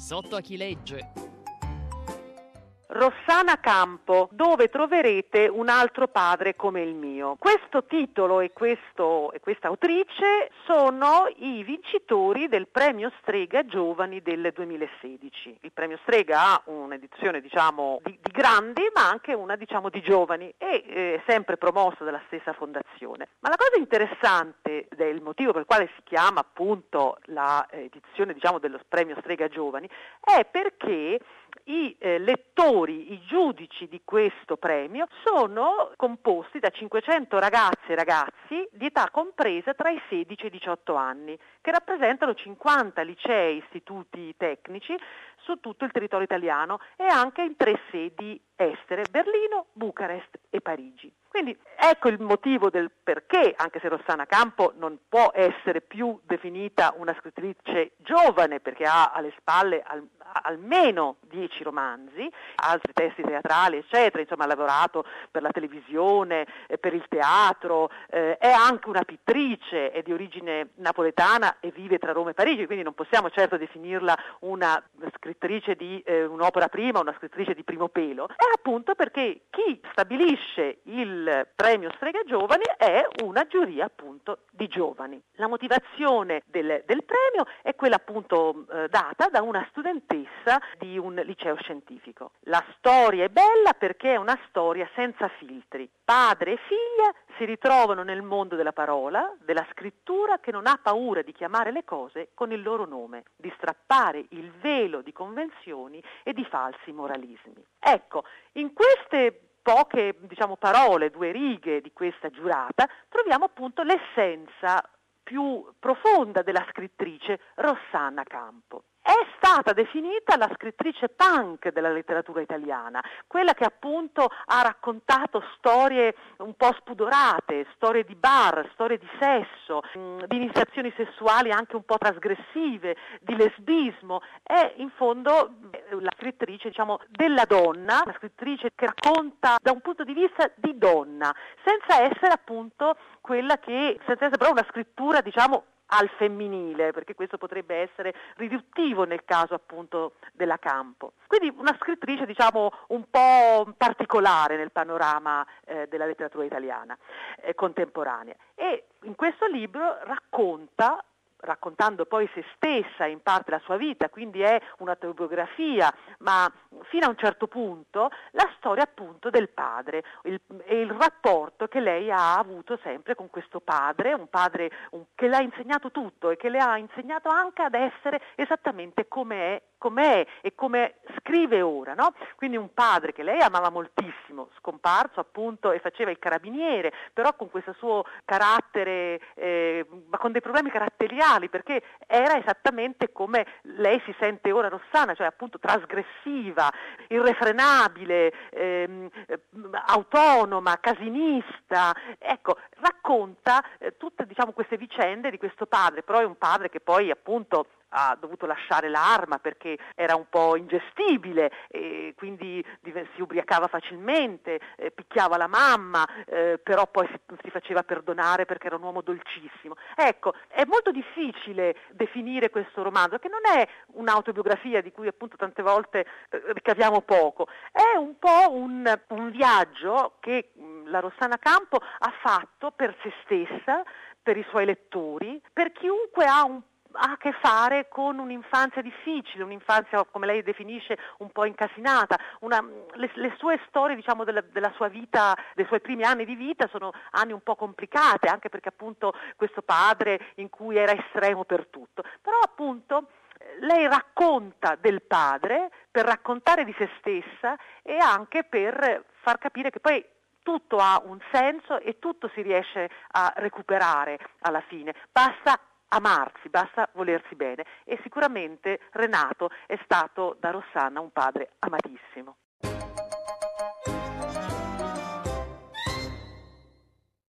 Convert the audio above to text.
Sotto a chi legge. Rossana Campo, dove troverete un altro padre come il mio. Questo titolo e questa autrice sono i vincitori del premio Strega Giovani del 2016. Il premio Strega ha un'edizione di grandi, ma anche una di giovani, e è sempre promosso dalla stessa fondazione. Ma la cosa interessante del motivo per il quale si chiama appunto la edizione dello premio Strega Giovani è perché i lettori, i giudici di questo premio sono composti da 500 ragazze e ragazzi di età compresa tra i 16 e i 18 anni, che rappresentano 50 licei, istituti tecnici su tutto il territorio italiano e anche in 3 sedi estere: Berlino, Bucarest e Parigi. Quindi ecco il motivo del perché, anche se Rossana Campo non può essere più definita una scrittrice giovane, perché ha alle spalle almeno 10 romanzi, altri testi teatrali, eccetera, insomma ha lavorato per la televisione, per il teatro, è anche una pittrice, è di origine napoletana e vive tra Roma e Parigi, quindi non possiamo certo definirla una scrittrice di un'opera prima, una scrittrice di primo pelo. È appunto perché chi stabilisce il premio Strega Giovani è una giuria appunto di giovani. La motivazione del premio è quella appunto data da una studentessa di un liceo scientifico. La storia è bella perché è una storia senza filtri. Padre e figlia si ritrovano nel mondo della parola, della scrittura, che non ha paura di chiamare le cose con il loro nome, di strappare il velo di convenzioni e di falsi moralismi. Ecco, in queste poche parole, 2 righe di questa giurata, troviamo appunto l'essenza più profonda della scrittrice Rossana Campo. È stata definita la scrittrice punk della letteratura italiana, quella che appunto ha raccontato storie un po' spudorate, storie di bar, storie di sesso, di iniziazioni sessuali anche un po' trasgressive, di lesbismo. È in fondo la scrittrice della donna, una scrittrice che racconta da un punto di vista di donna, senza essere appunto senza essere però una scrittura al femminile, perché questo potrebbe essere riduttivo nel caso appunto della Campo. Quindi una scrittrice un po' particolare nel panorama della letteratura italiana contemporanea, e in questo libro raccontando poi se stessa e in parte la sua vita, quindi è un'autobiografia, ma fino a un certo punto, la storia appunto del padre e il rapporto che lei ha avuto sempre con questo padre, un padre che le ha insegnato tutto e che le ha insegnato anche ad essere esattamente come è e come scrive ora, no? Quindi un padre che lei amava moltissimo, scomparso appunto e faceva il carabiniere, però con questo suo carattere, ma con dei problemi caratteriali, perché era esattamente come lei si sente ora Rossana, cioè appunto trasgressiva, irrefrenabile, autonoma, casinista. Ecco, racconta tutte queste vicende di questo padre, però è un padre che poi appunto ha dovuto lasciare l'arma perché era un po' ingestibile, e quindi si ubriacava facilmente, picchiava la mamma, però poi si faceva perdonare perché era un uomo dolcissimo. Ecco, è molto difficile definire questo romanzo, che non è un'autobiografia di cui appunto tante volte ricaviamo poco, è un po' un viaggio che la Rossana Campo ha fatto per se stessa, per i suoi lettori, per chiunque ha a che fare con un'infanzia difficile, un'infanzia, come lei definisce, un po' incasinata. Le sue storie, della sua vita, dei suoi primi anni di vita, sono anni un po' complicate, anche perché appunto questo padre in cui era estremo per tutto. Però appunto lei racconta del padre per raccontare di se stessa e anche per far capire che poi tutto ha un senso e tutto si riesce a recuperare alla fine. Basta amarsi, basta volersi bene, e sicuramente Renato è stato da Rossana un padre amatissimo.